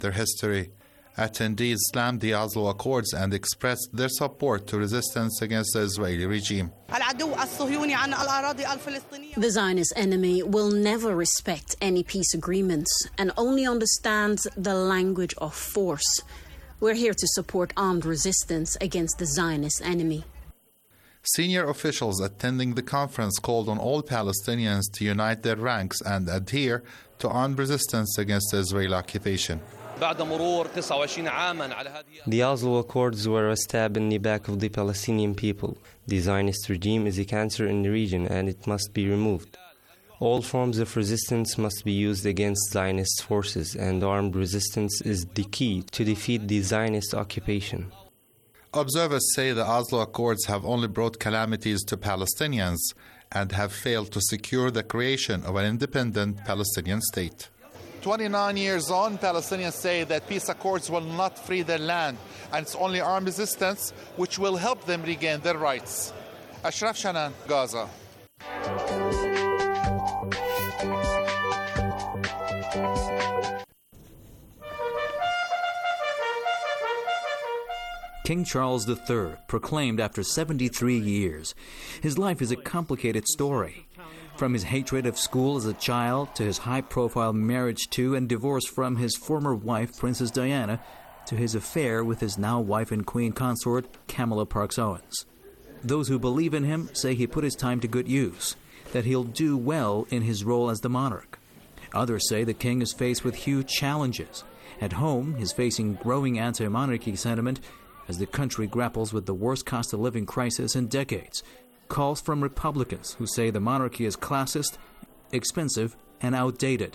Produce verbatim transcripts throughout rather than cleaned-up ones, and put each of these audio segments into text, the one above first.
their history. Attendees slammed the Oslo Accords and expressed their support to resistance against the Israeli regime. The Zionist enemy will never respect any peace agreements and only understands the language of force. We're here to support armed resistance against the Zionist enemy. Senior officials attending the conference called on all Palestinians to unite their ranks and adhere to armed resistance against the Israeli occupation. The Oslo Accords were a stab in the back of the Palestinian people. The Zionist regime is a cancer in the region and it must be removed. All forms of resistance must be used against Zionist forces, and armed resistance is the key to defeat the Zionist occupation. Observers say the Oslo Accords have only brought calamities to Palestinians and have failed to secure the creation of an independent Palestinian state. twenty-nine years on, Palestinians say that peace accords will not free their land, and it's only armed resistance which will help them regain their rights. Ashraf Shanan, Gaza. King Charles the Third, proclaimed after seventy-three years. His life is a complicated story. From his hatred of school as a child to his high-profile marriage to and divorce from his former wife, Princess Diana, to his affair with his now wife and queen consort, Camilla Parks Owens. Those who believe in him say he put his time to good use, that he'll do well in his role as the monarch. Others say the king is faced with huge challenges. At home, he's facing growing anti-monarchy sentiment as the country grapples with the worst cost-of-living crisis in decades. Calls from Republicans who say the monarchy is classist, expensive, and outdated.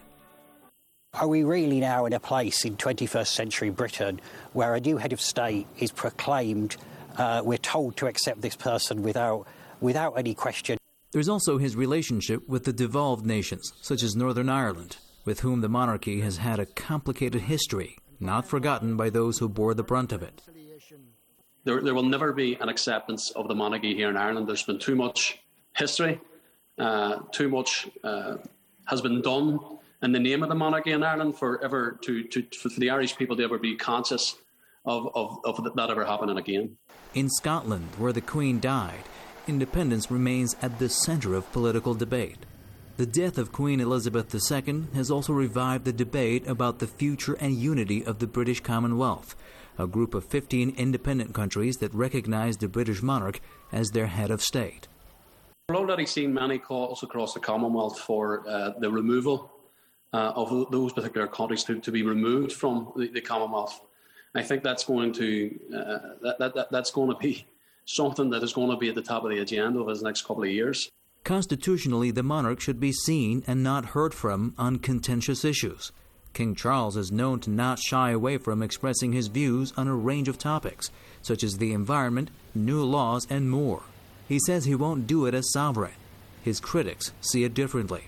Are we really now in a place in twenty-first century Britain where a new head of state is proclaimed, uh, we're told to accept this person without, without any question? There's also his relationship with the devolved nations, such as Northern Ireland, with whom the monarchy has had a complicated history, not forgotten by those who bore the brunt of it. There, there will never be an acceptance of the monarchy here in Ireland. There's been too much history, uh, too much uh, has been done in the name of the monarchy in Ireland for ever to, to for the Irish people to ever be conscious of, of, of that ever happening again. In Scotland, where the Queen died, independence remains at the center of political debate. The death of Queen Elizabeth the Second has also revived the debate about the future and unity of the British Commonwealth, a group of fifteen independent countries that recognize the British monarch as their head of state. We're already seeing many calls across the Commonwealth for uh, the removal uh, of those particular countries to, to be removed from the, the Commonwealth. I think that's going to uh, that, that, that that's going to be something that is going to be at the top of the agenda over the next couple of years. Constitutionally, the monarch should be seen and not heard from on contentious issues. King Charles is known to not shy away from expressing his views on a range of topics, such as the environment, new laws, and more. He says he won't do it as sovereign. His critics see it differently.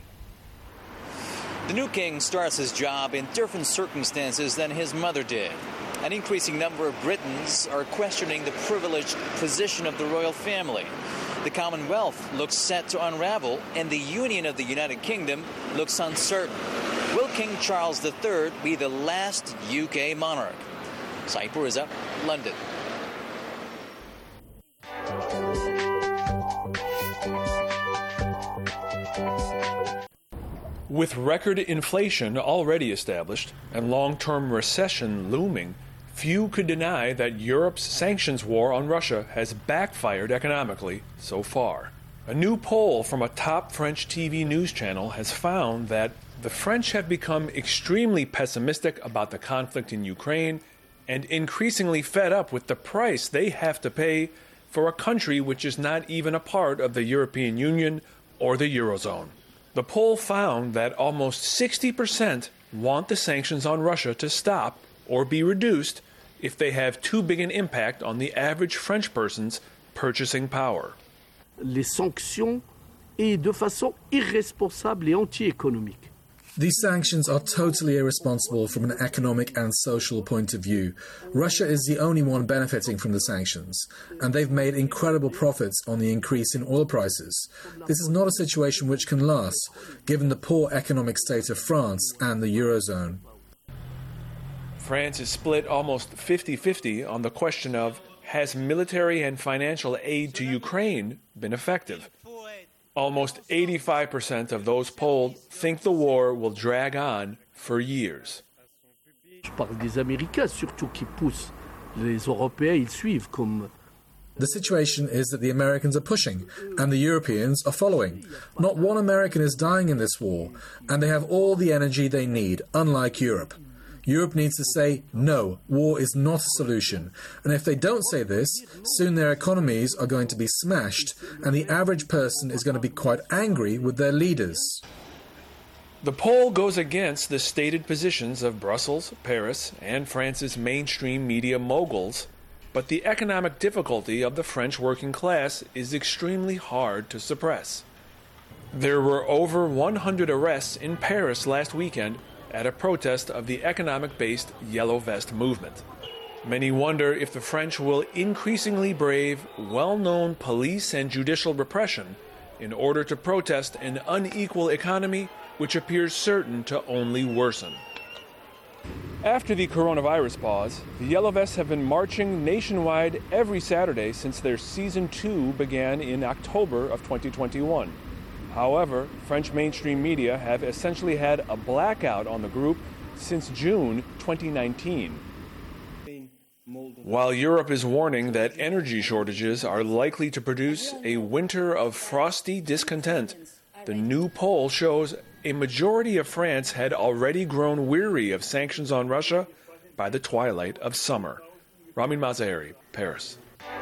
The new king starts his job in different circumstances than his mother did. An increasing number of Britons are questioning the privileged position of the royal family. The Commonwealth looks set to unravel, and the union of the United Kingdom looks uncertain. Will King Charles the Third be the last U K monarch? Saipur is up, London. With record inflation already established and long-term recession looming, few could deny that Europe's sanctions war on Russia has backfired economically so far. A new poll from a top French T V news channel has found that the French have become extremely pessimistic about the conflict in Ukraine and increasingly fed up with the price they have to pay for a country which is not even a part of the European Union or the Eurozone. The poll found that almost sixty percent want the sanctions on Russia to stop or be reduced if they have too big an impact on the average French person's purchasing power. Les sanctions est de façon irresponsable et anti-économique. These sanctions are totally irresponsible from an economic and social point of view. Russia is the only one benefiting from the sanctions, and they've made incredible profits on the increase in oil prices. This is not a situation which can last, given the poor economic state of France and the Eurozone. France is split almost fifty-fifty on the question of, has military and financial aid to Ukraine been effective? Almost eighty-five percent of those polled think the war will drag on for years. Je parle des Américains surtout qui poussent. Les Européens, ils suivent comme... The situation is that the Americans are pushing, and the Europeans are following. Not one American is dying in this war, and they have all the energy they need, unlike Europe. Europe needs to say, no, war is not a solution. And if they don't say this, soon their economies are going to be smashed, and the average person is going to be quite angry with their leaders. The poll goes against the stated positions of Brussels, Paris, and France's mainstream media moguls, but the economic difficulty of the French working class is extremely hard to suppress. There were over one hundred arrests in Paris last weekend at a protest of the economic-based Yellow Vest movement. Many wonder if the French will increasingly brave well-known police and judicial repression in order to protest an unequal economy which appears certain to only worsen. After the coronavirus pause, the Yellow Vests have been marching nationwide every Saturday since their season two began in October of twenty twenty-one. However, French mainstream media have essentially had a blackout on the group since June twenty nineteen. While Europe is warning that energy shortages are likely to produce a winter of frosty discontent, the new poll shows a majority of France had already grown weary of sanctions on Russia by the twilight of summer. Ramin Mazaheri, Paris.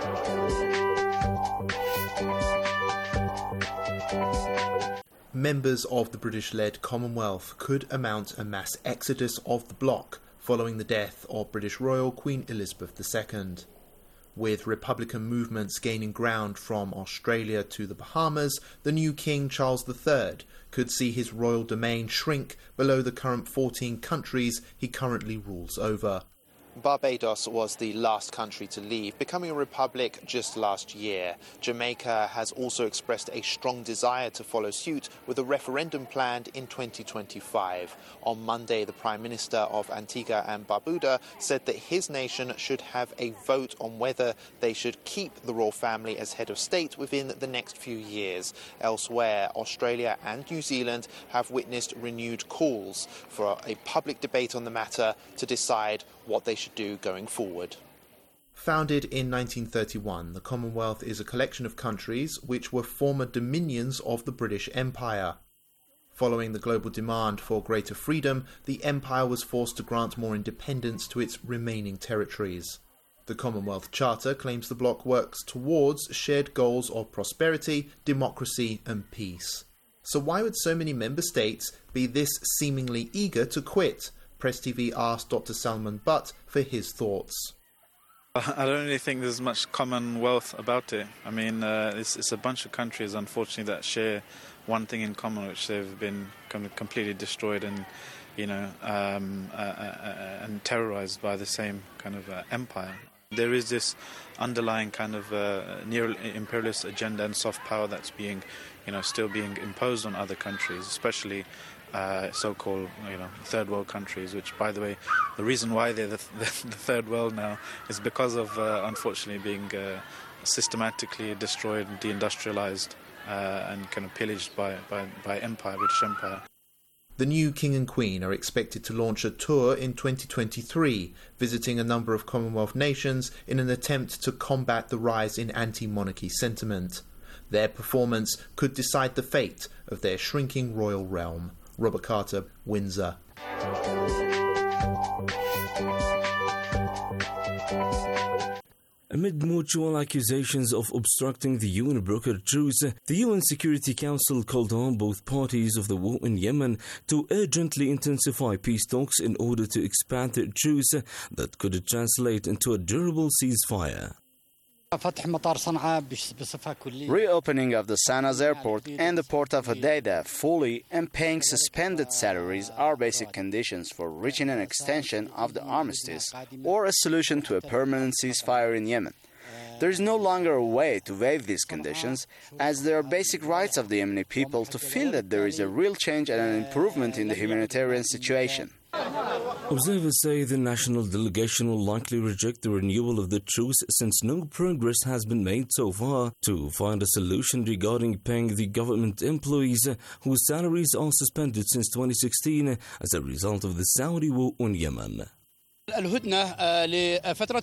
Members of the British-led Commonwealth could amount a mass exodus of the bloc following the death of British Royal Queen Elizabeth the Second. With Republican movements gaining ground from Australia to the Bahamas, the new King Charles the Third could see his royal domain shrink below the current fourteen countries he currently rules over. Barbados was the last country to leave, becoming a republic just last year. Jamaica has also expressed a strong desire to follow suit with a referendum planned in twenty twenty-five. On Monday, the Prime Minister of Antigua and Barbuda said that his nation should have a vote on whether they should keep the royal family as head of state within the next few years. Elsewhere, Australia and New Zealand have witnessed renewed calls for a public debate on the matter to decide what they should do going forward. Founded in nineteen thirty-one, the Commonwealth is a collection of countries which were former dominions of the British Empire. Following the global demand for greater freedom, the Empire was forced to grant more independence to its remaining territories. The Commonwealth Charter claims the bloc works towards shared goals of prosperity, democracy and peace. So why would so many member states be this seemingly eager to quit? Press T V asked Doctor Salman Butt for his thoughts. I don't really think there's much commonwealth about it. I mean, uh, it's, it's a bunch of countries, unfortunately, that share one thing in common, which they've been com- completely destroyed and, you know, um, uh, uh, and terrorized by the same kind of uh, empire. There is this underlying kind of uh, neo-imperialist agenda and soft power that's being, you know, still being imposed on other countries, especially Uh, so-called, you know, third world countries, which, by the way, the reason why they're the, the, the third world now is because of, uh, unfortunately, being uh, systematically destroyed and deindustrialized uh, and kind of pillaged by, by, by empire, British Empire. The new King and Queen are expected to launch a tour in twenty twenty-three, visiting a number of Commonwealth nations in an attempt to combat the rise in anti-monarchy sentiment. Their performance could decide the fate of their shrinking royal realm. Robert Carter, Windsor. Amid mutual accusations of obstructing the U N-brokered truce, the U N Security Council called on both parties of the war in Yemen to urgently intensify peace talks in order to expand their truce that could translate into a durable ceasefire. Reopening of the Sanaz airport and the port of Hodeidah fully and paying suspended salaries are basic conditions for reaching an extension of the armistice or a solution to a permanent ceasefire in Yemen. There is no longer a way to waive these conditions, as they are basic rights of the Yemeni people to feel that there is a real change and an improvement in the humanitarian situation. Observers say the national delegation will likely reject the renewal of the truce since no progress has been made so far to find a solution regarding paying the government employees whose salaries are suspended since twenty sixteen as a result of the Saudi war on Yemen. The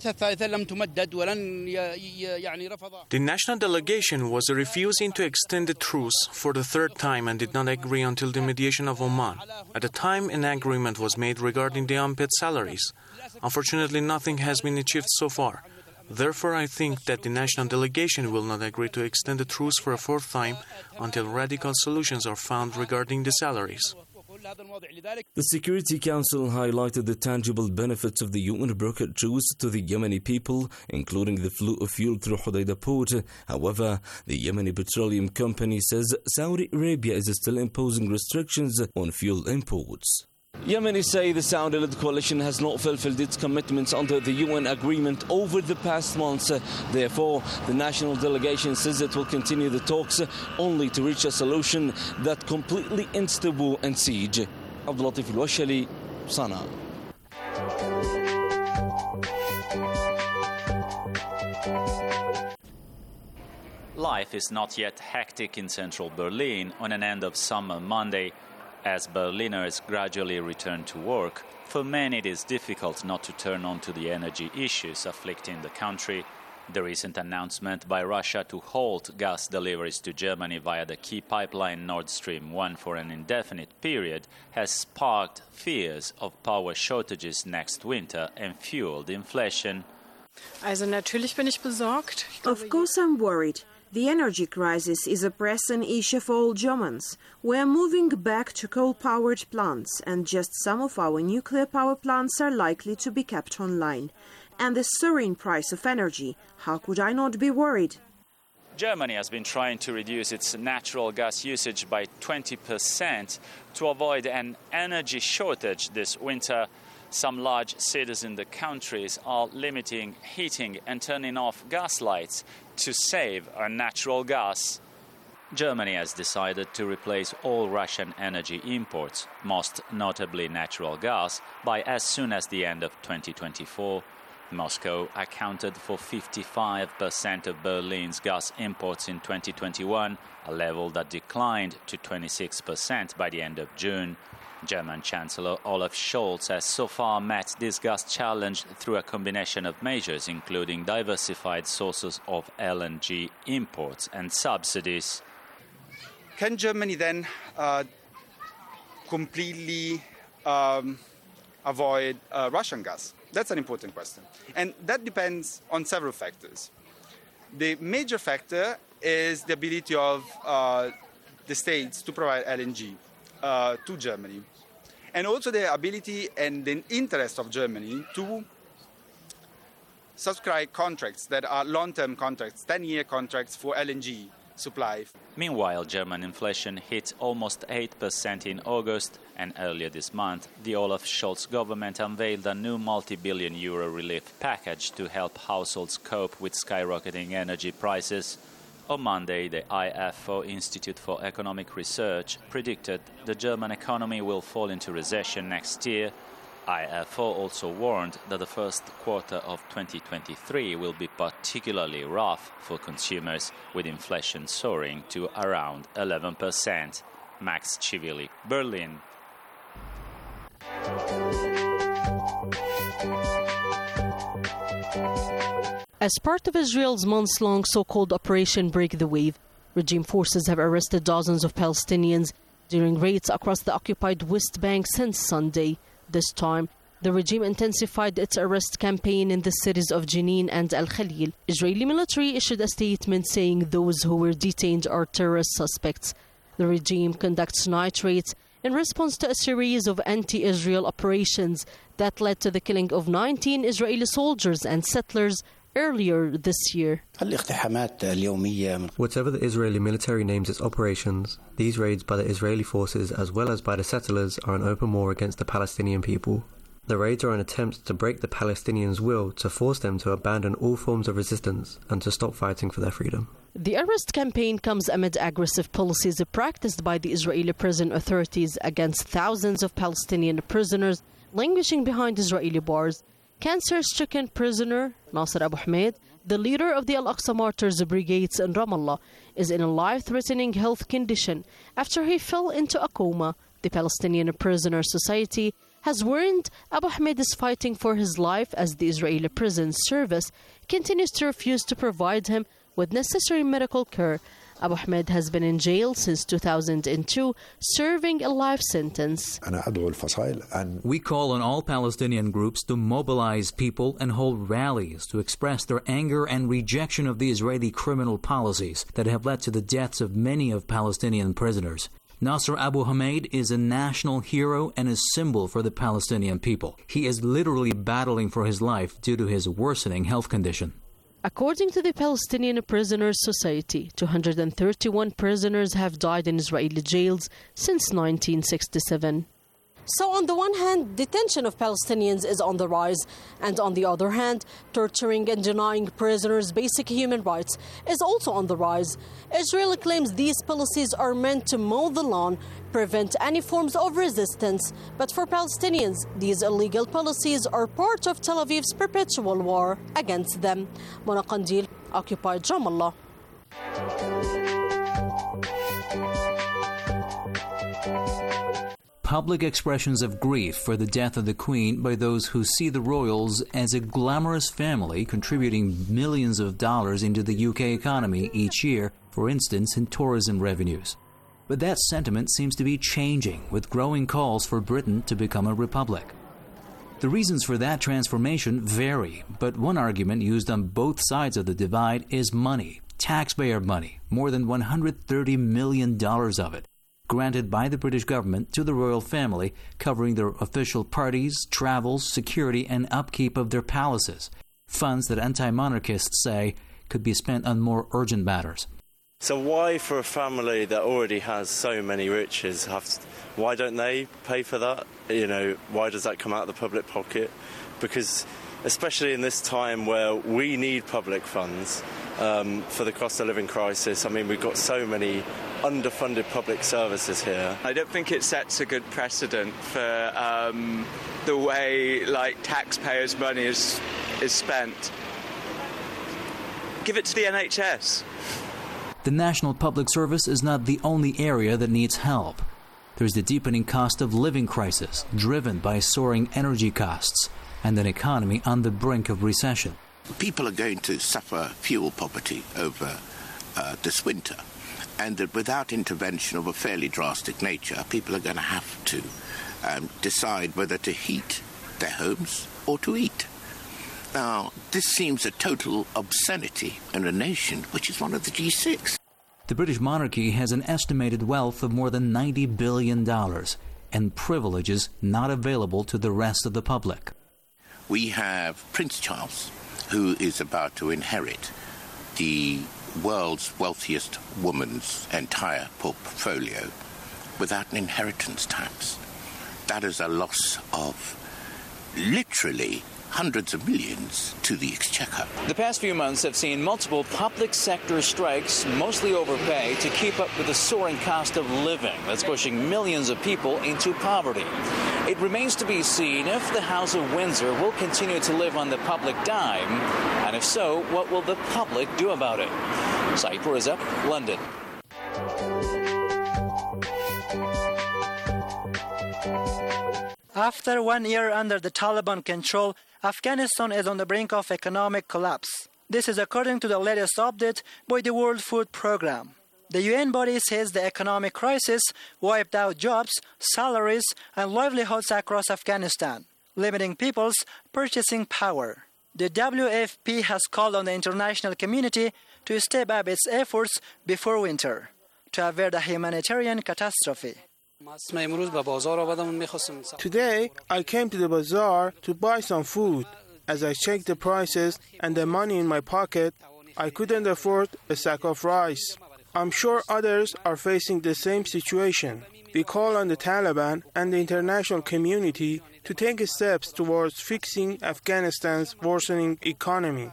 national delegation was refusing to extend the truce for the third time and did not agree until the mediation of Oman. At the time, an agreement was made regarding the unpaid salaries. Unfortunately, nothing has been achieved so far. Therefore, I think that the national delegation will not agree to extend the truce for a fourth time until radical solutions are found regarding the salaries. The Security Council highlighted the tangible benefits of the U N-brokered truce to the Yemeni people, including the flow of fuel through Hodeidah port. However, the Yemeni Petroleum Company says Saudi Arabia is still imposing restrictions on fuel imports. Yemenis say the Saudi-led coalition has not fulfilled its commitments under the U N agreement over the past months. Therefore, the national delegation says it will continue the talks only to reach a solution that completely ends the war and siege. Abdul Latif Al-Washali, Sana'a. Life is not yet hectic in central Berlin on an end of summer Monday. As Berliners gradually return to work, for many it is difficult not to turn on to the energy issues afflicting the country. The recent announcement by Russia to halt gas deliveries to Germany via the key pipeline Nord Stream one for an indefinite period has sparked fears of power shortages next winter and fueled inflation. Also natürlich bin ich besorgt. Of course I'm worried. The energy crisis is a pressing issue for all Germans. We are moving back to coal-powered plants, and just some of our nuclear power plants are likely to be kept online. And the soaring price of energy, how could I not be worried? Germany has been trying to reduce its natural gas usage by twenty percent to avoid an energy shortage this winter. Some large cities in the countries are limiting heating and turning off gas lights to save on natural gas. Germany has decided to replace all Russian energy imports, most notably natural gas, by as soon as the end of twenty twenty-four. Moscow accounted for fifty-five percent of Berlin's gas imports in twenty twenty-one, a level that declined to twenty-six percent by the end of June. German Chancellor Olaf Scholz has so far met this gas challenge through a combination of measures, including diversified sources of L N G imports and subsidies. Can Germany then uh, completely um, avoid uh, Russian gas? That's an important question. And that depends on several factors. The major factor is the ability of uh, the states to provide L N G uh, to Germany. And also the ability and the interest of Germany to subscribe contracts that are long-term contracts, ten-year contracts for L N G supply. Meanwhile, German inflation hit almost eight percent in August, and earlier this month, the Olaf Scholz government unveiled a new multi-billion euro relief package to help households cope with skyrocketing energy prices. On Monday, the I F O Institute for Economic Research predicted the German economy will fall into recession next year. I F O also warned that the first quarter of twenty twenty-three will be particularly rough for consumers, with inflation soaring to around eleven percent. Max Chivili, Berlin. As part of Israel's months-long so-called Operation Break the Wave, regime forces have arrested dozens of Palestinians during raids across the occupied West Bank since Sunday. This time, the regime intensified its arrest campaign in the cities of Jenin and Al Khalil. Israeli military issued a statement saying those who were detained are terrorist suspects. The regime conducts night raids in response to a series of anti-Israel operations that led to the killing of nineteen Israeli soldiers and settlers earlier this year. Whatever the Israeli military names its operations, these raids by the Israeli forces as well as by the settlers are an open war against the Palestinian people. The raids are an attempt to break the Palestinians' will to force them to abandon all forms of resistance and to stop fighting for their freedom. The arrest campaign comes amid aggressive policies practiced by the Israeli prison authorities against thousands of Palestinian prisoners languishing behind Israeli bars. Cancer-stricken prisoner Nasser Abu Hamid, the leader of the Al-Aqsa Martyrs Brigades in Ramallah, is in a life-threatening health condition after he fell into a coma. The Palestinian Prisoner Society has warned Abu Hamid is fighting for his life as the Israeli Prison Service continues to refuse to provide him with necessary medical care. Abu Hamid has been in jail since two thousand two, serving a life sentence. We call on all Palestinian groups to mobilize people and hold rallies to express their anger and rejection of the Israeli criminal policies that have led to the deaths of many of Palestinian prisoners. Nasser Abu Hamid is a national hero and a symbol for the Palestinian people. He is literally battling for his life due to his worsening health condition. According to the Palestinian Prisoners Society, two hundred thirty-one prisoners have died in Israeli jails since nineteen sixty-seven. So on the one hand, detention of Palestinians is on the rise, and on the other hand, torturing and denying prisoners basic human rights is also on the rise. Israel claims these policies are meant to mow the lawn, prevent any forms of resistance, but for Palestinians, these illegal policies are part of Tel Aviv's perpetual war against them. Mona Qandil, Occupied Ramallah. Public expressions of grief for the death of the Queen by those who see the royals as a glamorous family contributing millions of dollars into the U K economy each year, for instance, in tourism revenues. But that sentiment seems to be changing, with growing calls for Britain to become a republic. The reasons for that transformation vary, but one argument used on both sides of the divide is money, taxpayer money, more than one hundred thirty million dollars of it, granted by the British government to the royal family, covering their official parties, travels, security, and upkeep of their palaces, funds that anti-monarchists say could be spent on more urgent matters. So why, for a family that already has so many riches, have to, why don't they pay for that? You know, why does that come out of the public pocket? Because especially in this time where we need public funds um, for the cost of living crisis, I mean, we've got so many underfunded public services here. I don't think it sets a good precedent for um, the way, like, taxpayers' money is is spent. Give it to the N H S. The National Public Service is not the only area that needs help. There's the deepening cost of living crisis, driven by soaring energy costs, and an economy on the brink of recession. People are going to suffer fuel poverty over uh, this winter, and that without intervention of a fairly drastic nature, people are going to have to um, decide whether to heat their homes or to eat. Now, this seems a total obscenity in a nation which is one of the G six. The British monarchy has an estimated wealth of more than ninety billion dollars and privileges not available to the rest of the public. We have Prince Charles, who is about to inherit the world's wealthiest woman's entire portfolio without an inheritance tax. That is a loss of literally hundreds of millions to the exchequer. The past few months have seen multiple public sector strikes, mostly over pay, to keep up with the soaring cost of living that's pushing millions of people into poverty. It remains to be seen if the House of Windsor will continue to live on the public dime, and if so, what will the public do about it? Saeed Puriza, London. After one year under the Taliban control, Afghanistan is on the brink of economic collapse. This is according to the latest update by the World Food Programme. The U N body says the economic crisis wiped out jobs, salaries, and livelihoods across Afghanistan, limiting people's purchasing power. The W F P has called on the international community to step up its efforts before winter to avert a humanitarian catastrophe. Today, I came to the bazaar to buy some food. As I checked the prices and the money in my pocket, I couldn't afford a sack of rice. I'm sure others are facing the same situation. We call on the Taliban and the international community to take steps towards fixing Afghanistan's worsening economy.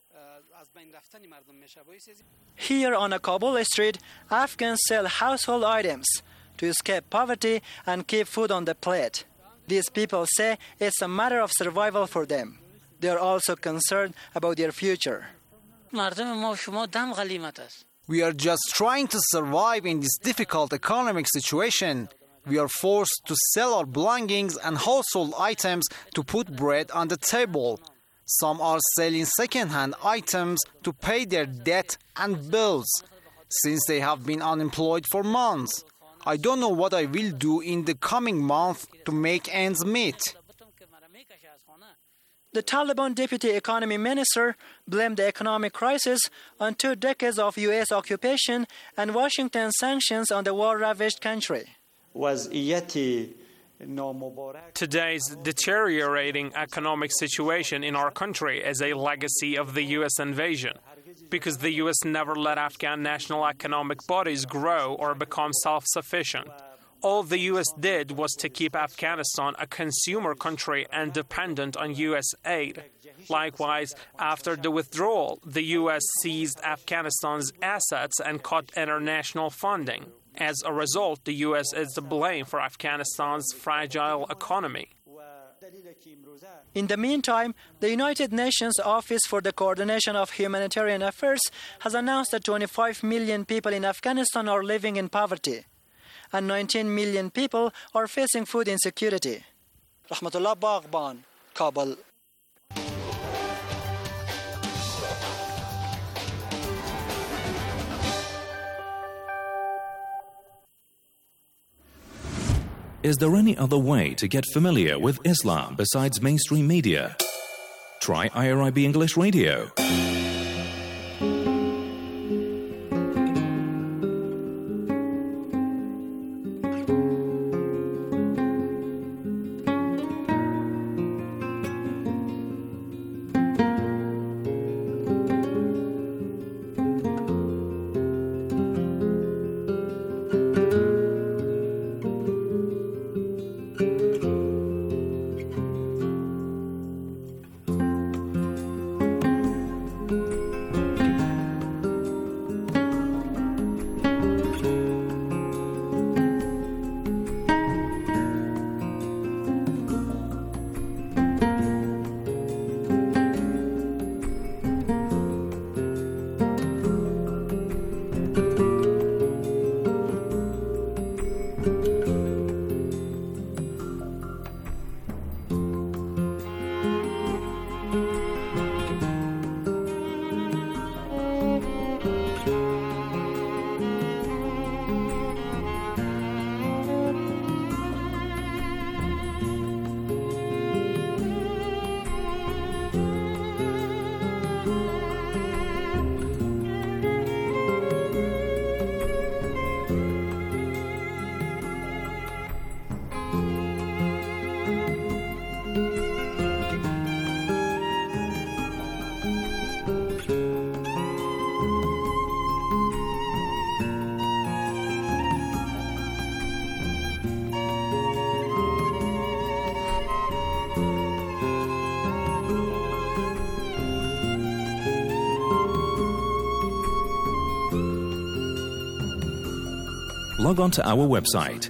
Here on a Kabul street, Afghans sell household items to escape poverty and keep food on the plate. These people say it's a matter of survival for them. They are also concerned about their future. We are just trying to survive in this difficult economic situation. We are forced to sell our belongings and household items to put bread on the table. Some are selling second-hand items to pay their debt and bills, since they have been unemployed for months. I don't know what I will do in the coming month to make ends meet. The Taliban deputy economy minister blamed the economic crisis on two decades of U S occupation and Washington sanctions on the war-ravaged country. Today's deteriorating economic situation in our country is a legacy of the U S invasion, because the U S never let Afghan national economic bodies grow or become self-sufficient. All the U S did was to keep Afghanistan a consumer country and dependent on U S aid. Likewise, after the withdrawal, the U S seized Afghanistan's assets and cut international funding. As a result, the U S is to blame for Afghanistan's fragile economy. In the meantime, the United Nations Office for the Coordination of Humanitarian Affairs has announced that twenty-five million people in Afghanistan are living in poverty, and nineteen million people are facing food insecurity. Rahmatullah Baghban, Kabul. Is there any other way to get familiar with Islam besides mainstream media? Try I R I B English Radio. Log on to our website,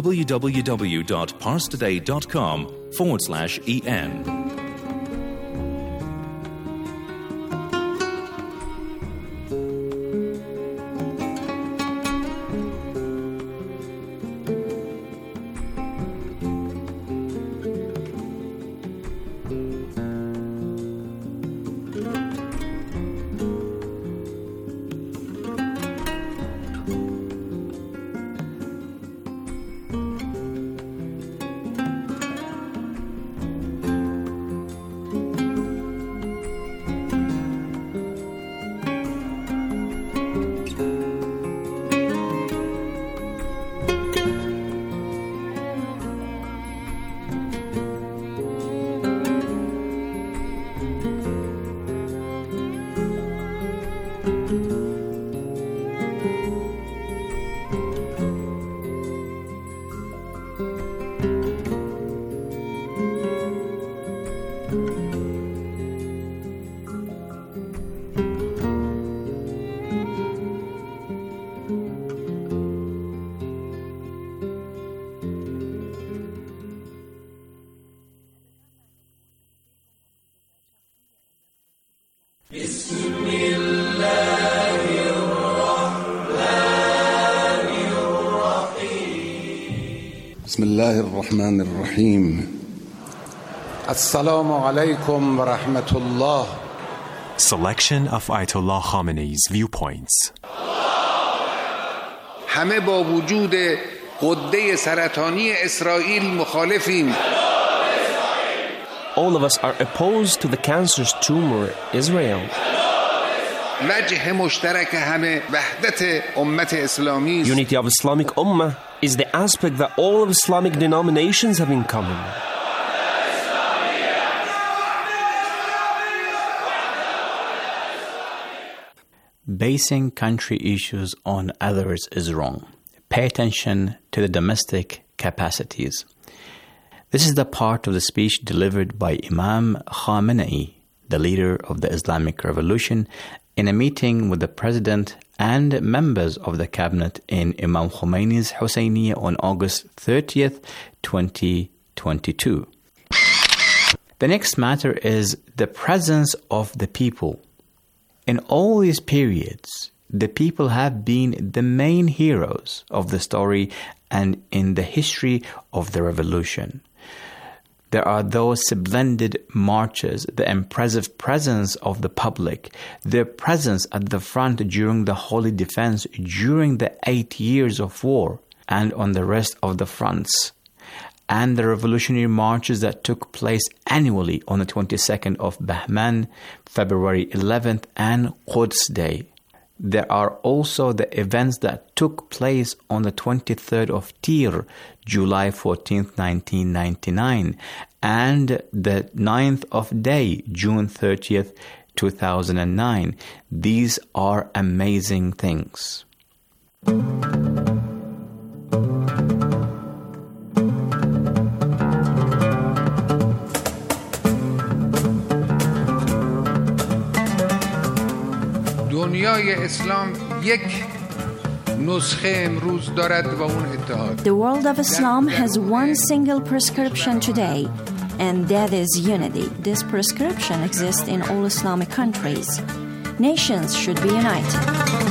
www.parstoday.com forward slash en. بسم الله الرحمن الرحيم السلام عليكم ورحمة الله. Selection of Ayatollah Khamenei's viewpoints. همه با وجود غده سرطانی اسرائیل مخالفیم. All of us are opposed to the cancerous tumor Israel. وجه مشترک همه وحدت امت اسلامی. Unity of Islamic Ummah is the aspect that all of Islamic denominations have in common. Basing country issues on others is wrong. Pay attention to the domestic capacities. This is the part of the speech delivered by Imam Khamenei, the leader of the Islamic Revolution, in a meeting with the president and members of the cabinet in Imam Khomeini's Husseiniya on August thirtieth, twenty twenty-two. The next matter is the presence of the people. In all these periods, the people have been the main heroes of the story and in the history of the revolution. There are those splendid marches, the impressive presence of the public, their presence at the front during the Holy Defense during the eight years of war and on the rest of the fronts, and the revolutionary marches that took place annually on the twenty-second of Bahman, February eleventh, and Quds Day. There are also the events that took place on the twenty-third of Tir, July fourteenth, nineteen ninety-nine, and the ninth of Day, June thirtieth, two thousand nine. These are amazing things. دنیای اسلام یک نسخه امروز دارد و اون اتحاد. The world of Islam has one single prescription today, and that is unity. This prescription exists in all Islamic countries. Nations should be united.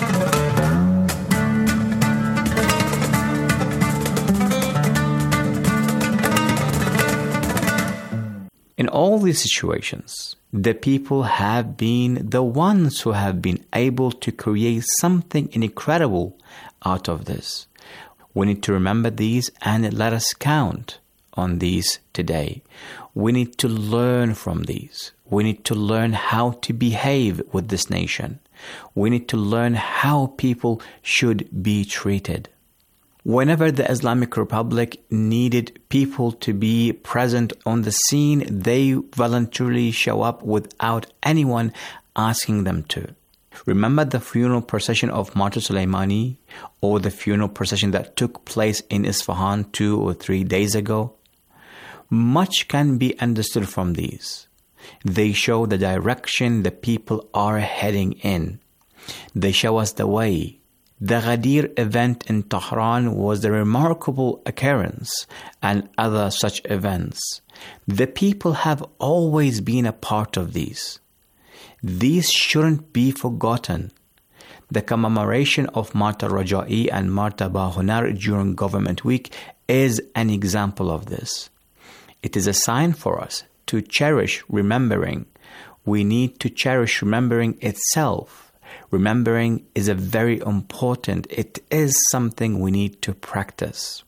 In all these situations, the people have been the ones who have been able to create something incredible out of this. We need to remember these and let us count on these today. We need to learn from these. We need to learn how to behave with this nation. We need to learn how people should be treated. Whenever the Islamic Republic needed people to be present on the scene, they voluntarily show up without anyone asking them to. Remember the funeral procession of Martyr Soleimani, or the funeral procession that took place in Isfahan two or three days ago? Much can be understood from these. They show the direction the people are heading in. They show us the way. The Ghadir event in Tehran was a remarkable occurrence, and other such events. The people have always been a part of these. These shouldn't be forgotten. The commemoration of Marta Raja'i and Marta Bahunar during Government Week is an example of this. It is a sign for us to cherish remembering. We need to cherish remembering itself. Remembering is a very important, it is something we need to practice.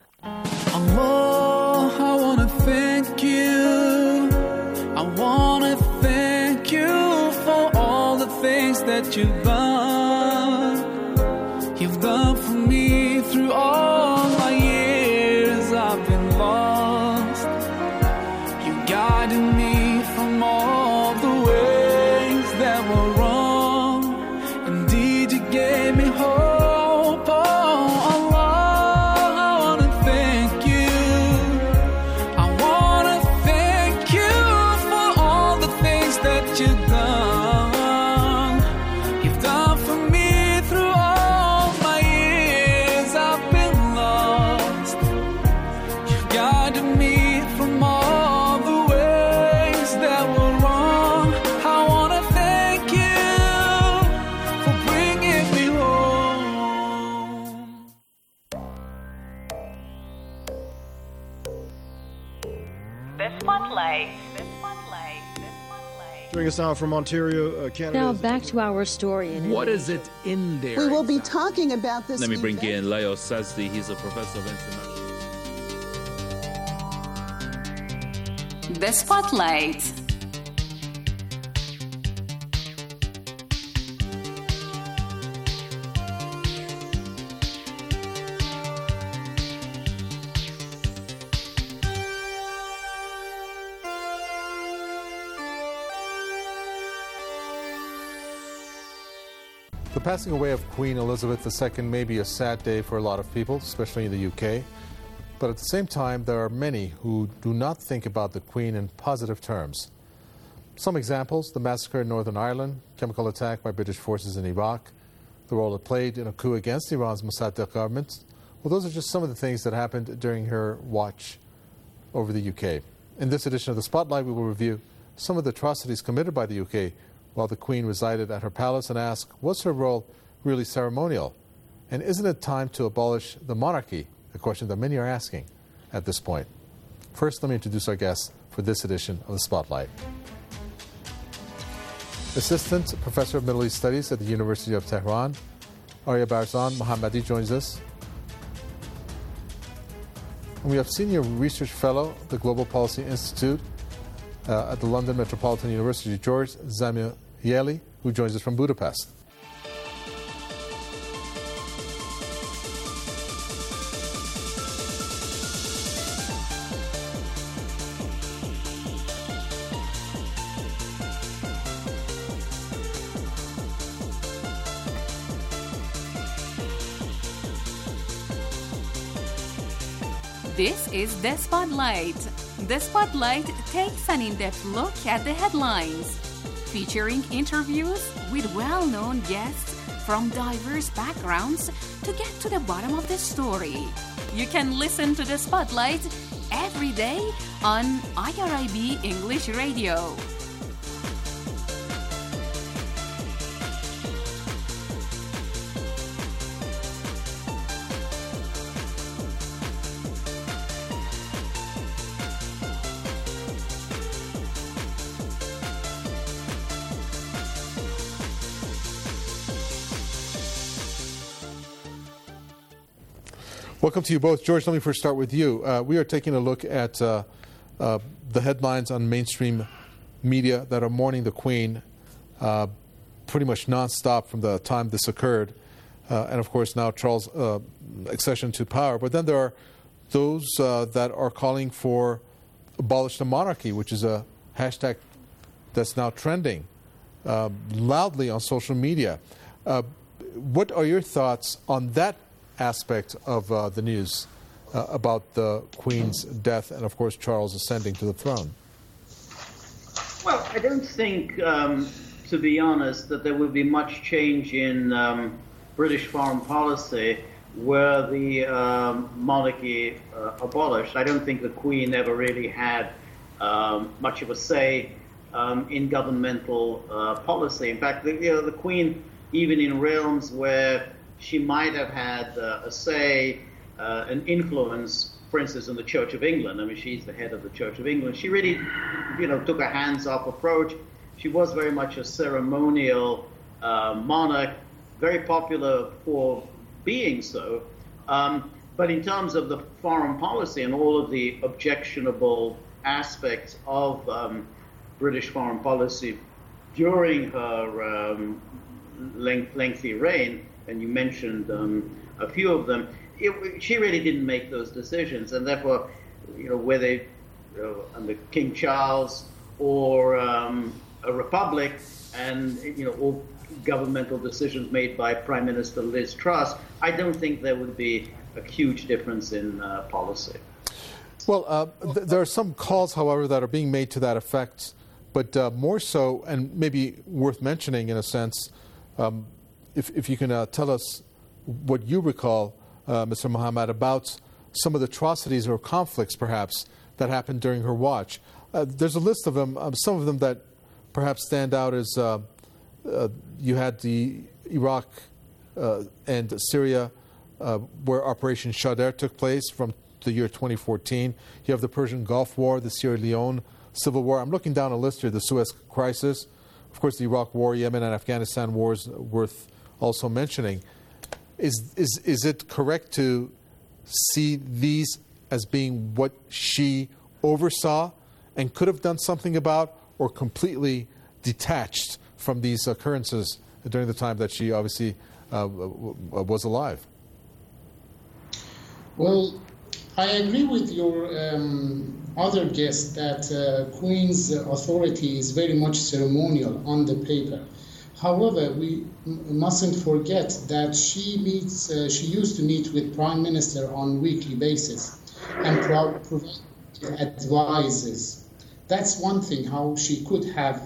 Allah, I want to thank you. I want to thank you for all the things that you've done. You've done for me through all my years I've been lost. You guided me from all the ways that were wrong. Gave me hope, oh Allah, I want to thank you. I want to thank you for all the things that you've done. You've done for me through all my years I've been lost. You've guided me from all the ways that were wrong. I want to thank Joining us now from Ontario, uh, Canada. Now back to our story. In what is it in there? We will be talking about this. Let me bring event. in Leo Sazdi. He's a professor of international. The Spotlight. The passing away of Queen Elizabeth the Second may be a sad day for a lot of people, especially in the U K. But at the same time, there are many who do not think about the Queen in positive terms. Some examples: the massacre in Northern Ireland, chemical attack by British forces in Iraq, the role it played in a coup against Iran's Mossadegh government. Well, those are just some of the things that happened during her watch over the U K. In this edition of The Spotlight, we will review some of the atrocities committed by the U K while the Queen resided at her palace and ask, was her role really ceremonial? And isn't it time to abolish the monarchy? A question that many are asking at this point. First, let me introduce our guests for this edition of The Spotlight. Assistant Professor of Middle East Studies at the University of Tehran, Arya Barzan Mohammadi joins us. And we have Senior Research Fellow at the Global Policy Institute Uh, at the London Metropolitan University, George Zamieli, who joins us from Budapest. This is The Spotlight. The Spotlight takes an in-depth look at the headlines, featuring interviews with well-known guests from diverse backgrounds to get to the bottom of the story. You can listen to The Spotlight every day on I R I B English Radio. Welcome to you both. George, let me first start with you. Uh, we are taking a look at uh, uh, the headlines on mainstream media that are mourning the Queen uh, pretty much nonstop from the time this occurred. Uh, and, of course, now Charles' uh, accession to power. But then there are those uh, that are calling for abolish the monarchy, which is a hashtag that's now trending uh, loudly on social media. Uh, what are your thoughts on that aspect of uh, the news uh, about the Queen's death and, of course, Charles ascending to the throne? Well, I don't think, um, to be honest, that there will be much change in um, British foreign policy were the um, monarchy uh, abolished. I don't think the Queen ever really had um, much of a say um, in governmental uh, policy. In fact, the, you know, the Queen, even in realms where she might have had uh, a say, uh, an influence, for instance, in the Church of England. I mean, she's the head of the Church of England. She really, you know, took a hands-off approach. She was very much a ceremonial uh, monarch, very popular for being so. Um, but in terms of the foreign policy and all of the objectionable aspects of um, British foreign policy during her um, length, lengthy reign, and you mentioned um, a few of them, it, she really didn't make those decisions, and therefore, you know, whether you know, under King Charles or um, a republic, and you know, all governmental decisions made by Prime Minister Liz Truss, I don't think there would be a huge difference in uh, policy. Well, uh, th- there are some calls, however, that are being made to that effect, but uh, more so, and maybe worth mentioning in a sense. Um, If, if you can uh, tell us what you recall, uh, Mister Mohammad, about some of the atrocities or conflicts, perhaps, that happened during her watch. Uh, there's a list of them. Um, some of them that perhaps stand out as uh, uh, you had the Iraq uh, and Syria, uh, where Operation Shader took place from the year twenty fourteen. You have the Persian Gulf War, the Sierra Leone civil war. I'm looking down a list here, the Suez Crisis, of course the Iraq War, Yemen and Afghanistan wars worth also mentioning. Is, is, is it correct to see these as being what she oversaw and could have done something about, or completely detached from these occurrences during the time that she obviously uh, was alive? Well, I agree with your um, other guest that uh, Queen's authority is very much ceremonial on the paper. However, we m- mustn't forget that she meets. Uh, she used to meet with Prime Minister on weekly basis and pro- provide advices. That's one thing, how she could have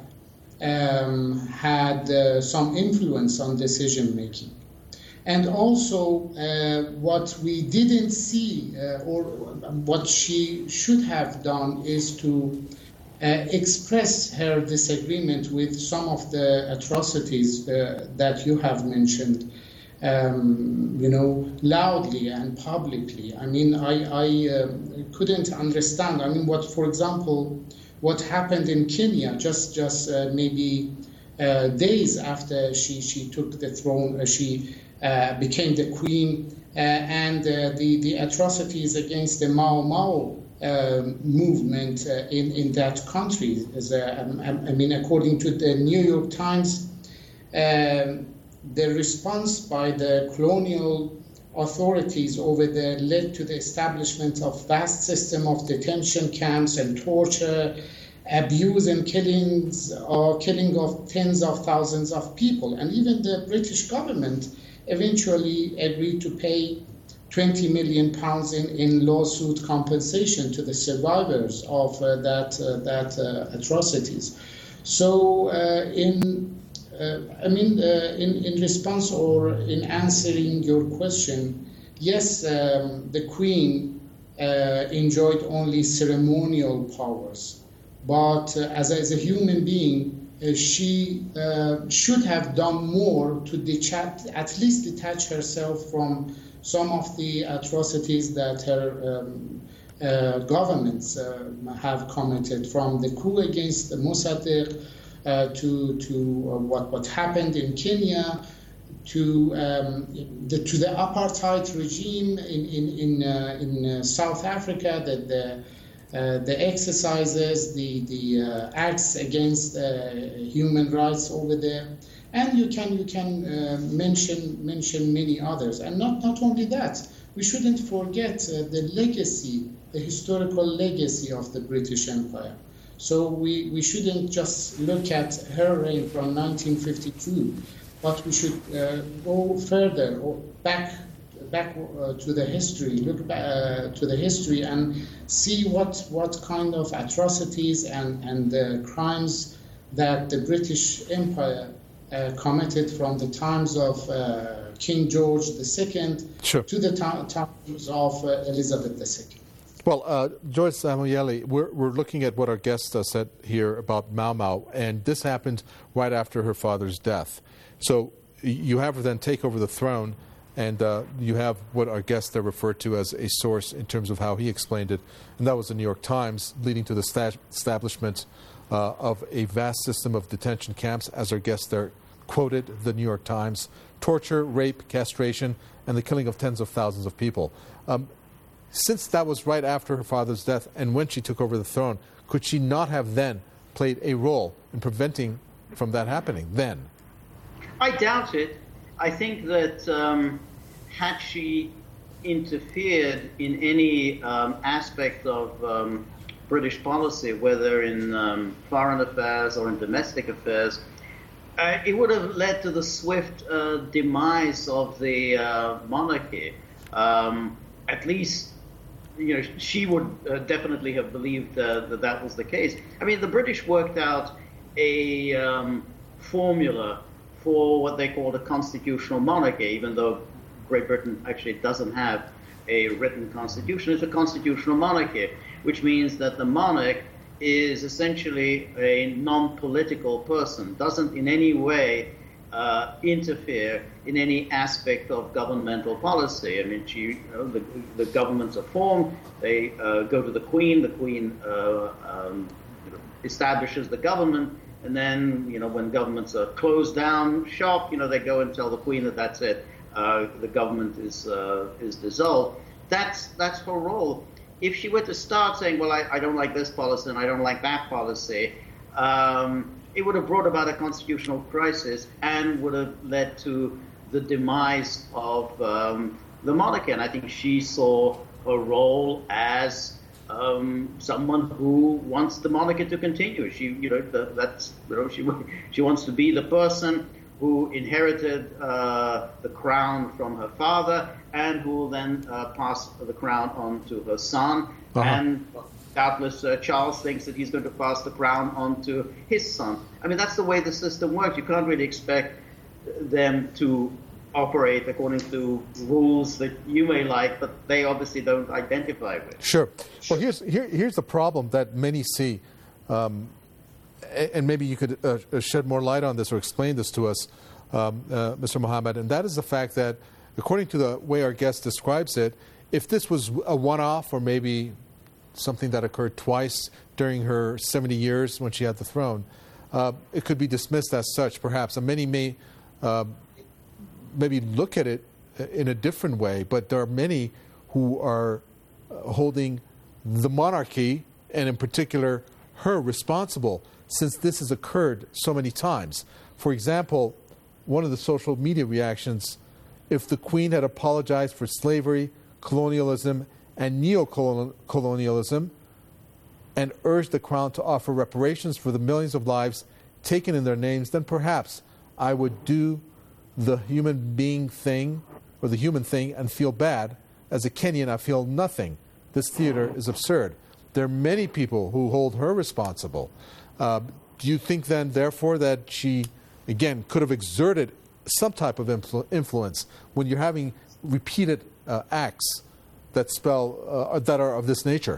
um, had uh, some influence on decision making. And also, uh, what we didn't see, uh, or what she should have done, is to uh, express her disagreement with some of the atrocities uh, that you have mentioned, um, you know, loudly and publicly. I mean, I, I uh, couldn't understand. I mean, what, for example, what happened in Kenya just, just uh, maybe uh, days after she, she took the throne, uh, she Uh, became the queen, uh, and uh, the, the atrocities against the Mau Mau uh, movement uh, in, in that country. As a, I mean, according to the New York Times, uh, the response by the colonial authorities over there led to the establishment of vast system of detention camps and torture, abuse and killings, or killing of tens of thousands of people. And even the British government eventually agreed to pay twenty million pounds in, in lawsuit compensation to the survivors of uh, that uh, that uh, atrocities. So, uh, in uh, I mean, uh, in in response or in answering your question, yes, um, the Queen uh, enjoyed only ceremonial powers, but uh, as as a human being, Uh, she uh, should have done more to detach, at least detach herself from some of the atrocities that her um, uh, governments uh, have committed, from the coup against the Mossadegh uh, to to uh, what what happened in Kenya, to um, the, to the apartheid regime in in in, uh, in uh, South Africa, that the Uh, the exercises, the the uh, acts against uh, human rights over there, and you can you can uh, mention mention many others. And not not only that, we shouldn't forget uh, the legacy, the historical legacy of the British Empire. So we, we shouldn't just look at her reign from nineteen fifty-two, but we should uh, go further or back. back uh, to the history, look back uh, to the history and see what what kind of atrocities and, and the crimes that the British Empire uh, committed from the times of uh, King George the Second sure. to the t- times of uh, Elizabeth the Second. Well, uh, Joyce Amoyele, we're, we're looking at what our guest uh, said here about Mau Mau, and this happened right after her father's death. So you have her then take over the throne, and uh, you have what our guest there referred to as a source in terms of how he explained it, and that was the New York Times, leading to the sta- establishment uh, of a vast system of detention camps, as our guest there quoted the New York Times, torture, rape, castration, and the killing of tens of thousands of people. Um, since that was right after her father's death and when she took over the throne, could she not have then played a role in preventing from that happening then? I doubt it. I think that um, had she interfered in any um, aspect of um, British policy, whether in um, foreign affairs or in domestic affairs, uh, it would have led to the swift uh, demise of the uh, monarchy. Um, at least, you know, she would uh, definitely have believed uh, that that was the case. I mean, the British worked out a um, formula for what they called a constitutional monarchy, even though Great Britain actually doesn't have a written constitution. It's a constitutional monarchy, which means that the monarch is essentially a non-political person, doesn't in any way uh, interfere in any aspect of governmental policy. I mean, she, you know, the, the governments are formed, they uh, go to the Queen, the Queen uh, um, establishes the government, and then, you know, when governments are closed down shop, you know, they go and tell the Queen that that's it, uh, the government is uh, is dissolved. That's that's her role. If she were to start saying, well, I, I don't like this policy and I don't like that policy, um, it would have brought about a constitutional crisis and would have led to the demise of um, the monarchy. And I think she saw her role as um, someone who wants the monarchy to continue. She, you know, the, that's you know, she she wants to be the person who inherited uh, the crown from her father and who will then uh, pass the crown on to her son. Uh-huh. And doubtless uh, Charles thinks that he's going to pass the crown on to his son. I mean, that's the way the system works. You can't really expect them to operate according to rules that you may like, but they obviously don't identify with. Sure. Well, here's here, here's the problem that many see, um, and maybe you could uh, shed more light on this or explain this to us, um, uh, Mister Mohammed, and that is the fact that, according to the way our guest describes it, if this was a one-off or maybe something that occurred twice during her seventy years when she had the throne, uh, it could be dismissed as such, perhaps. And many may uh, maybe look at it in a different way, but there are many who are holding the monarchy, and in particular her, responsible, since this has occurred so many times. For example, one of the social media reactions, if the Queen had apologized for slavery, colonialism, and neo-colonialism, and urged the Crown to offer reparations for the millions of lives taken in their names, then perhaps I would do the human being thing, or the human thing, and feel bad. As a Kenyan, I feel nothing. This theater is absurd. There are many people who hold her responsible. Uh, do you think then, therefore, that she, again, could have exerted some type of influ- influence when you're having repeated uh, acts that spell uh, that are of this nature?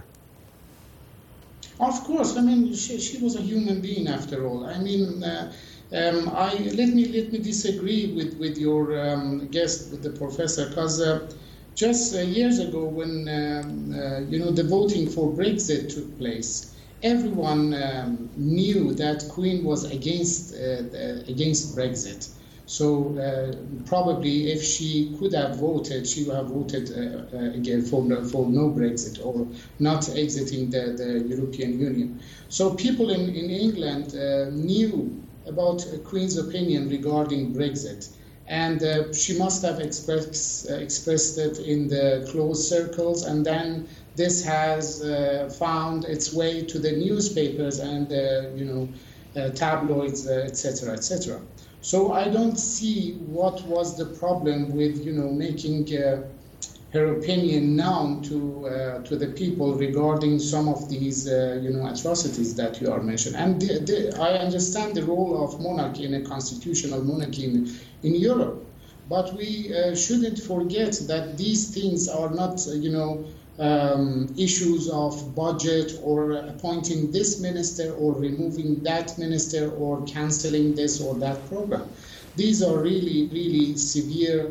Of course. I mean, she, she was a human being after all. I mean, uh, um, I let me let me disagree with with your um, guest, with the professor, because uh, just uh, years ago, when um, uh, you know the voting for Brexit took place, everyone um, knew that Queen was against uh, against Brexit. So uh, probably if she could have voted, she would have voted uh, uh, again for no, for no Brexit or not exiting the, the European Union. So people in, in England uh, knew about uh, Queen's opinion regarding Brexit. And uh, she must have express, uh, expressed it in the closed circles, and then this has uh, found its way to the newspapers and uh, you know uh, tabloids, uh, et cetera, et cetera. So I don't see what was the problem with, you know, making uh, her opinion known to uh, to the people regarding some of these, uh, you know, atrocities that you are mentioning. And the, the, I understand the role of monarchy in a constitutional monarchy in, in Europe, but we uh, shouldn't forget that these things are not, uh, you know, Um, issues of budget or appointing this minister or removing that minister or cancelling this or that program. These are really, really severe,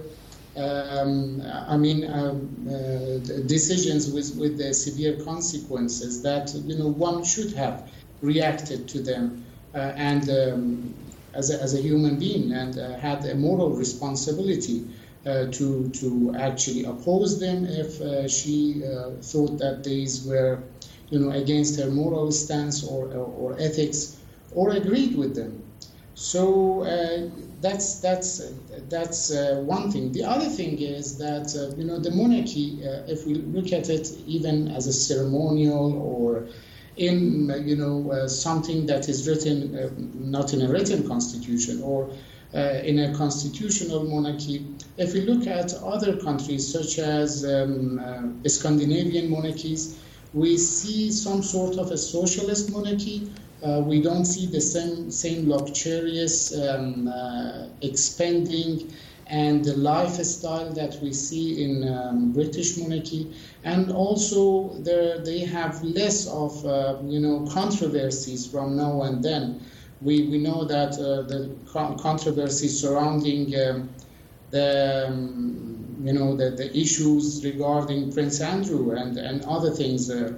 um, I mean, um, uh, decisions with, with the severe consequences that, you know, one should have reacted to them uh, and um, as, a, as a human being and uh, had a moral responsibility Uh, to to actually oppose them if uh, she uh, thought that these were, you know, against her moral stance or or, or ethics, or agreed with them. So uh, that's that's that's uh, one thing. The other thing is that uh, you know the monarchy, uh, if we look at it even as a ceremonial or in uh, you know uh, something that is written uh, not in a written constitution or Uh, in a constitutional monarchy. If we look at other countries, such as um, uh, Scandinavian monarchies, we see some sort of a socialist monarchy. Uh, we don't see the same, same luxurious um, uh, expending and the lifestyle that we see in um, British monarchy. And also they have less of, uh, you know, controversies from now and then. We we know that uh, the controversy surrounding um, the um, you know the, the issues regarding Prince Andrew and, and other things uh,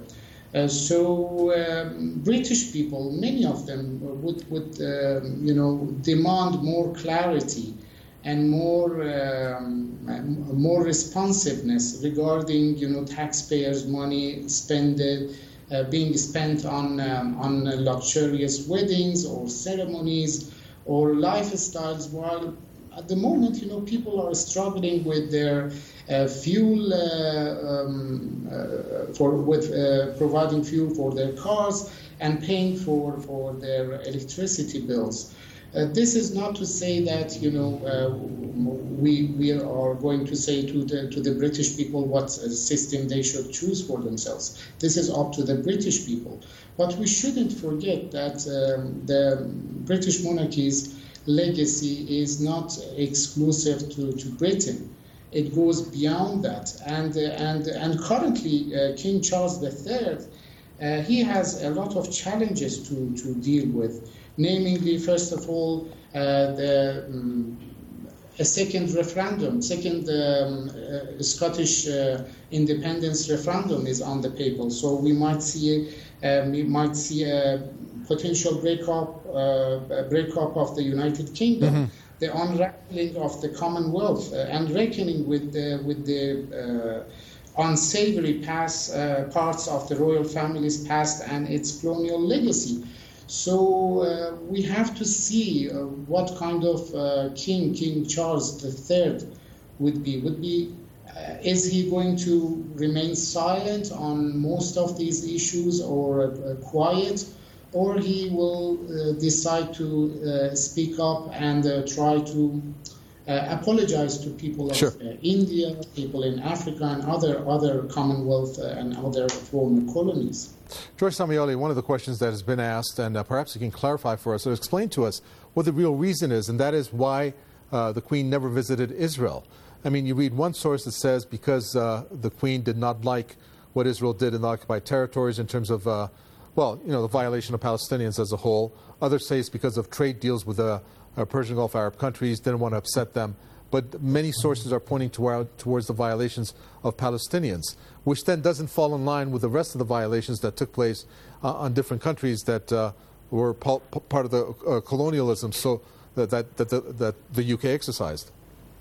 Uh, so um, British people, many of them, would, would uh, you know, demand more clarity and more um, more responsiveness regarding, you know, taxpayers' money spended, uh, being spent on um, on luxurious weddings or ceremonies or lifestyles, while at the moment, you know, people are struggling with their uh, fuel uh, um, uh, for with uh, providing fuel for their cars and paying for for their electricity bills. Uh, this is not to say that, you know, uh, we we are going to say to the to the British people what system they should choose for themselves. This is up to the British people. But we shouldn't forget that um, the British monarchy's legacy is not exclusive to, to Britain. It goes beyond that. And uh, and and currently, uh, King Charles the Third, uh, he has a lot of challenges to, to deal with. Namely, first of all, uh, the um, a second referendum, second um, uh, Scottish uh, independence referendum is on the table. So we might see uh, we might see a potential breakup uh, breakup of the United Kingdom, mm-hmm. the unraveling of the Commonwealth, uh, and reckoning with the with the uh, unsavory past uh, parts of the royal family's past and its colonial legacy. So uh, we have to see uh, what kind of uh, king King Charles the Third would be. Would be uh, is he going to remain silent on most of these issues, or uh, quiet, or he will uh, decide to uh, speak up and uh, try to uh, apologize to people sure. of uh, India, people in Africa, and other other Commonwealth uh, and other former colonies. George Samioli, one of the questions that has been asked, and uh, perhaps you can clarify for us or explain to us what the real reason is, and that is why uh, the Queen never visited Israel. I mean, you read one source that says because uh, the Queen did not like what Israel did in the occupied territories in terms of, uh, well, you know, the violation of Palestinians as a whole. Others say it's because of trade deals with the uh, Persian Gulf Arab countries, didn't want to upset them. But many sources are pointing toward, towards the violations of Palestinians, which then doesn't fall in line with the rest of the violations that took place uh, on different countries that uh, were part of the uh, colonialism so that, that, that, the, that the U K exercised.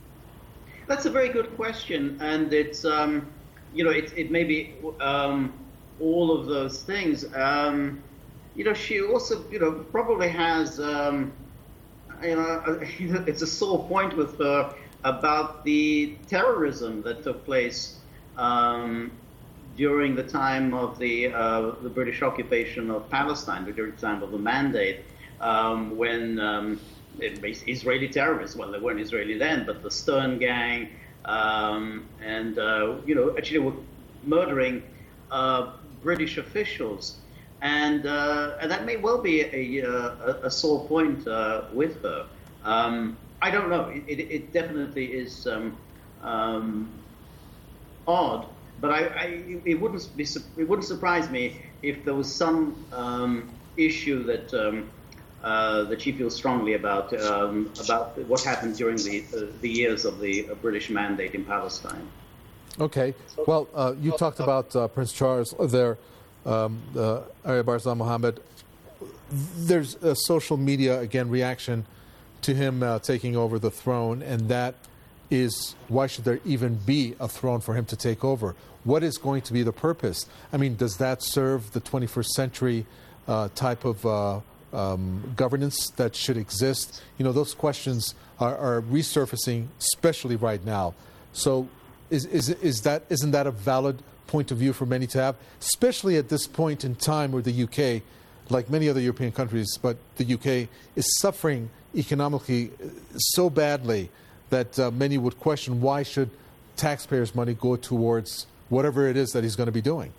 That's a very good question, and it's, um, you know, it, it may be um, all of those things. Um, you know, she also, you know, probably has... Um, You know, it's a sore point with her about the terrorism that took place um, during the time of the uh, the British occupation of Palestine, during the time of the Mandate, um, when um, it, Israeli terrorists, well, they weren't Israeli then, but the Stern Gang, um, and uh, you know, actually were murdering uh, British officials. And, uh, and that may well be a, a, a sore point uh, with her. Um, I don't know. It, it definitely is um, um, odd, but I, I, it wouldn't be it wouldn't surprise me if there was some um, issue that um, uh, that she feels strongly about um, about what happened during the uh, the years of the uh, British Mandate in Palestine. Okay. Well, uh, you talked about uh, Prince Charles there. Um, uh, Arya Barzan Mohammed, there's a social media, again, reaction to him uh, taking over the throne, and that is, why should there even be a throne for him to take over? What is going to be the purpose? I mean, does that serve the twenty-first century uh, type of uh, um, governance that should exist? You know, those questions are, are resurfacing, especially right now. So is, is, is that, isn't that a valid point of view for many to have, especially at this point in time where the U K, like many other European countries, but the U K is suffering economically so badly that uh, many would question why should taxpayers' money go towards whatever it is that he's going to be doing?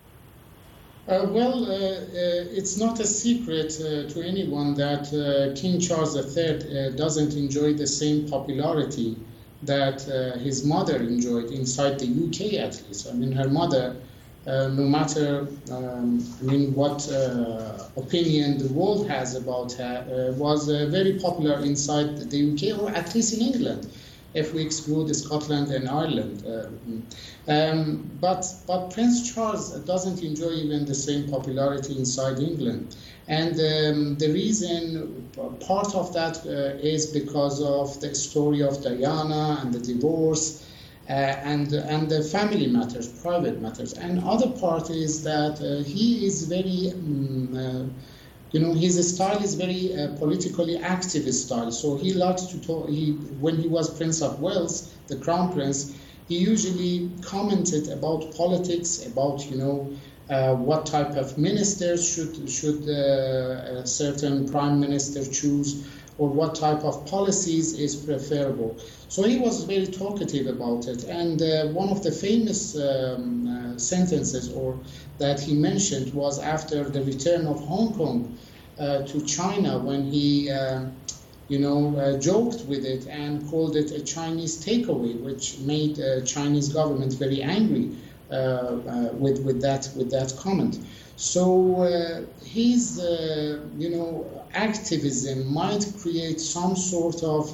Uh, well, uh, uh, it's not a secret uh, to anyone that uh, King Charles the Third uh, doesn't enjoy the same popularity that uh, his mother enjoyed inside the U K, at least. I mean, her mother, uh, no matter um, I mean what uh, opinion the world has about her, uh, was uh, very popular inside the U K, or at least in England. if we exclude Scotland and Ireland. Uh, um, but, but Prince Charles doesn't enjoy even the same popularity inside England. And um, the reason, part of that uh, is because of the story of Diana and the divorce uh, and, and the family matters, private matters. And other part is that uh, he is very, um, uh, you know, his style is very uh, politically active style. So he likes to talk, he, when he was Prince of Wales, the Crown Prince, he usually commented about politics, about, you know, Uh, what type of ministers should should uh, a certain prime minister choose, or what type of policies is preferable. So he was very talkative about it. And uh, one of the famous um, uh, sentences or that he mentioned was after the return of Hong Kong uh, to China, when he, uh, you know, uh, joked with it and called it a Chinese takeaway, which made the uh, Chinese government very angry. Uh, uh, with with that with that comment. So uh, his uh, you know activism might create some sort of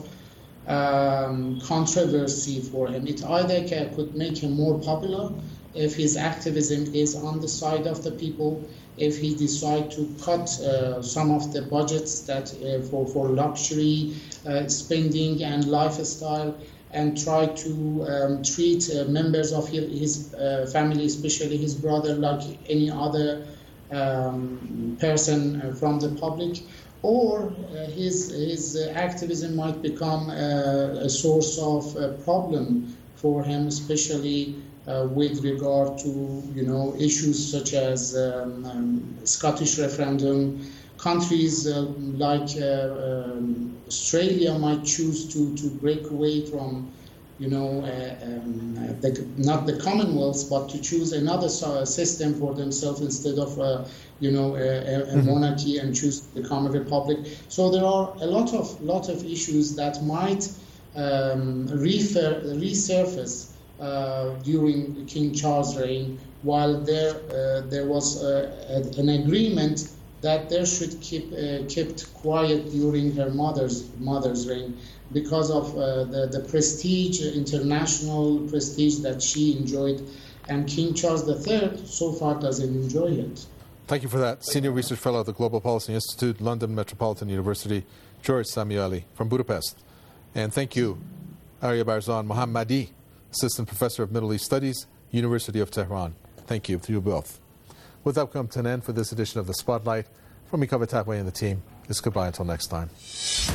um, controversy for him. It either could make him more popular if his activism is on the side of the people, if he decide to cut uh, some of the budgets that uh, for for luxury uh, spending and lifestyle, and try to um, treat uh, members of his, his uh, family, especially his brother, like any other um, person uh, from the public, or uh, his, his uh, activism might become uh, a source of uh, problem for him, especially uh, with regard to, you know, issues such as um, um, Scottish referendum. Countries uh, like uh, um, Australia might choose to, to break away from, you know, uh, um, the, not the Commonwealth, but to choose another system for themselves instead of, uh, you know, a, a mm-hmm. monarchy, and choose to become a republic. So there are a lot of lot of issues that might um, refer, resurface uh, during King Charles' reign, while there uh, there was uh, an agreement that they should keep uh, kept quiet during her mother's mother's reign, because of uh, the, the prestige, international prestige that she enjoyed, and King Charles the Third so far doesn't enjoy it. Thank you for that. Senior Research Fellow at the Global Policy Institute, London Metropolitan University, George Samueli from Budapest. And thank you, Arya Barzan Mohammadi, Assistant Professor of Middle East Studies, University of Tehran. Thank you to you both. With that, come to an end for this edition of The Spotlight. From me, Kaveh Taqwi and the team, it's goodbye until next time.